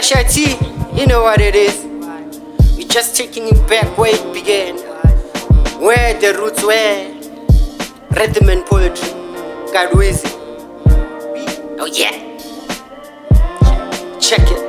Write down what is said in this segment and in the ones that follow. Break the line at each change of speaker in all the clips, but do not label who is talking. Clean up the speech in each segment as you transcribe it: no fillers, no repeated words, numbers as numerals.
T, you know what it is. We're just taking it back where it began, where the roots were. Rhythm and poetry, God Wizzy. Oh yeah, check it.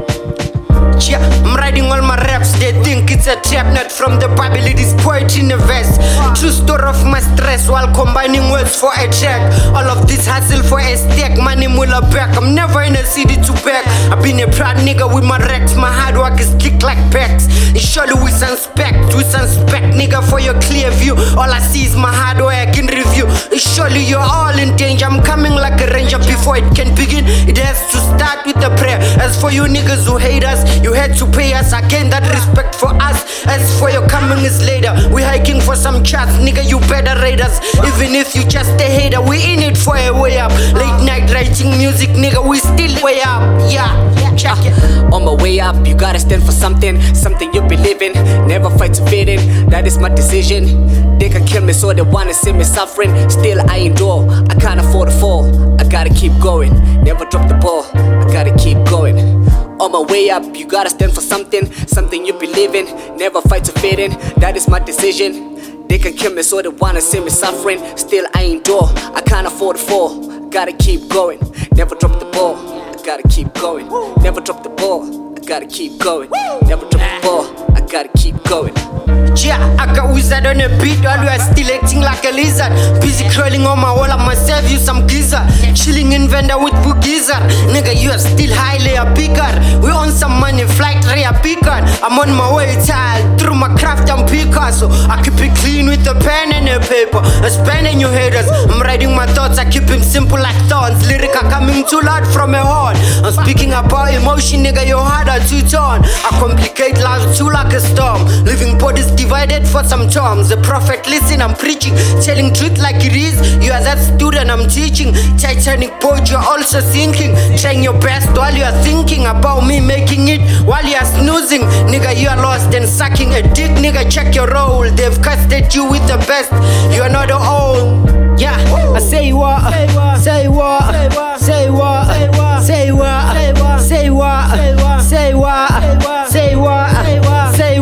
Yeah, I'm writing all my raps, they think it's a trap, not from the Bible, it is poetry in a verse. True story of my stress while combining words for a track. All of this hustle for a stack, money mula back. I'm never in a city to back. I've been a proud nigga with my racks, my hard work is kicked like packs. And surely we suspect nigga for your clear view. All I see is my hard work in review. And surely you're all in danger, I'm coming like a ranger. Before it can begin, it has to start with a prayer. As for you niggas who hate us, you had to pay us, again that respect for us. As for your coming is later, we hiking for some chats, nigga you better rate us. Even if you just a hater, we in it for a way up. Late night writing music, nigga we still way up. Yeah, check it.
On my way up, you gotta stand for something you believe in. Never fight to fit in, that is my decision. They can kill me so they wanna see me suffering. Still I endure, I can't afford to fall. I gotta keep going, never drop the ball. I gotta keep going. On my way up, you gotta stand for something you believe in. Never fight to fit in, that is my decision. They can kill me so they wanna see me suffering. Still I endure, I can't afford to fall. Gotta keep going, never drop the ball. I gotta keep going, never drop the ball. I gotta keep going, never drop the ball. I gotta keep going.
Yeah, I got wizard on a beat while you are still acting like a lizard. Busy curling on my wall, I must serve you some gizzard. Chilling in vendor with Boogizzard. Nigga, you are still highly a picker. We on some money, flight rare picker. I'm on my way, child, through my craft and Picasso. I keep it clean with a pen and a paper. A pen and your haters. I'm writing my thoughts, I keep them simple like thorns. Lyric are coming too loud from a horn. I'm speaking about emotion, nigga, your heart are too torn. I complicate life too like a storm. Living bodies divided for some terms. The prophet, listen, I'm preaching, telling truth like it is. You are that student I'm teaching. Titanic boat, you're also sinking. Trying your best while you are thinking about me making it while you are snoozing. Nigga, you are lost and sucking a dick. Nigga, check your role. They've casted you with the best. You are not the old. Yeah, I say what, say what, say what, say what, say what, say what, say what, say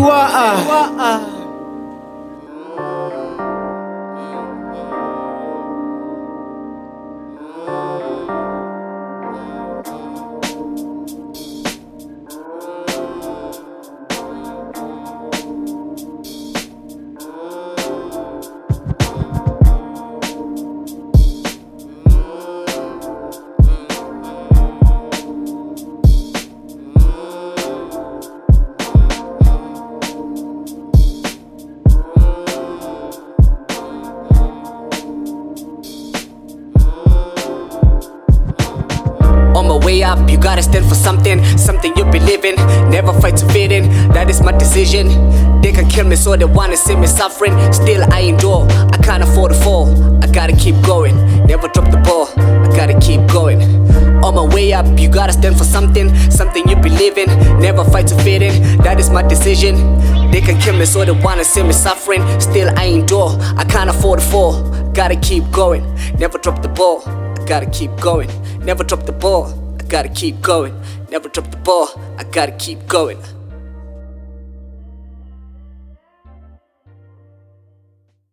what.
On my way up, you gotta stand for something you believe in. Never fight to fit in, that is my decision. They can kill me so they wanna see me suffering. Still I endure, I can't afford to fall. I gotta keep going, never drop the ball. I gotta keep going. On my way up, you gotta stand for something you believe in. Never fight to fit in, that is my decision. They can kill me so they wanna see me suffering. Still I endure, I can't afford to fall. Gotta keep going, never drop the ball. I gotta keep going, never drop the ball. I gotta keep going, never drop the ball. I gotta keep going.